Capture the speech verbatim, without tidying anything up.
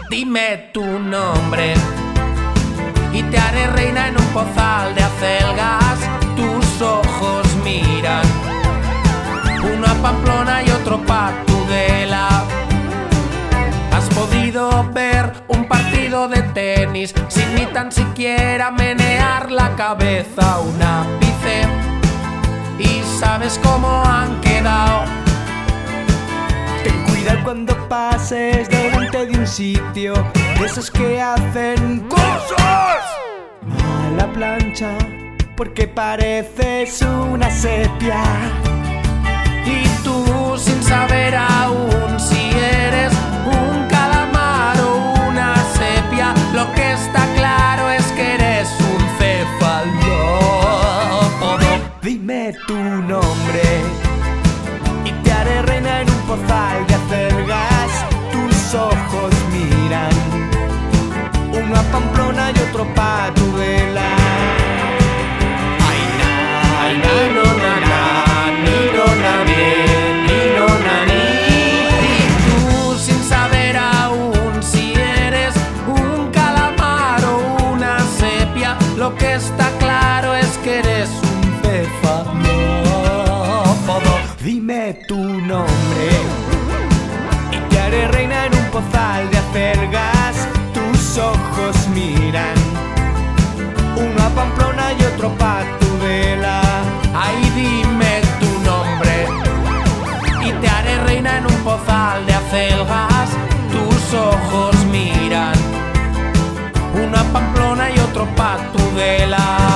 Dime tu nombre y te haré reina en un pozal de acelgas. Tus ojos miran, uno a Pamplona y otro pa' Tudela. Has podido ver un partido de tenis sin ni tan siquiera menear la cabeza un ápice, y sabes cómo han quedado. Ten cuidado cuando pases delante de un sitio de esos que hacen cosas a la plancha, porque pareces una sepia. Y tú sin saber aún si eres un calamar o una sepia, lo que está claro es que eres un cefalópodo. Dime tu nombre y te haré reina en un pozal de acelgas. Tus ojos miran, uno a Pamplona y otro pa' Tudela. Ay, na, ay, na, no, na, na, ni, no, na, bien, ni, no, na, ni. Y tú sin saber aún si eres un calamar o una sepia, lo que está claro es que eres un cefalópodo. Dime tu nombre y te haré reina en un pozal de acelgas. Tus ojos miran, uno a Pamplona y otro pa' Tudela. Ay, dime tu nombre y te haré reina en un pozal de acelgas. Tus ojos miran, uno a Pamplona y otro pa' Tudela.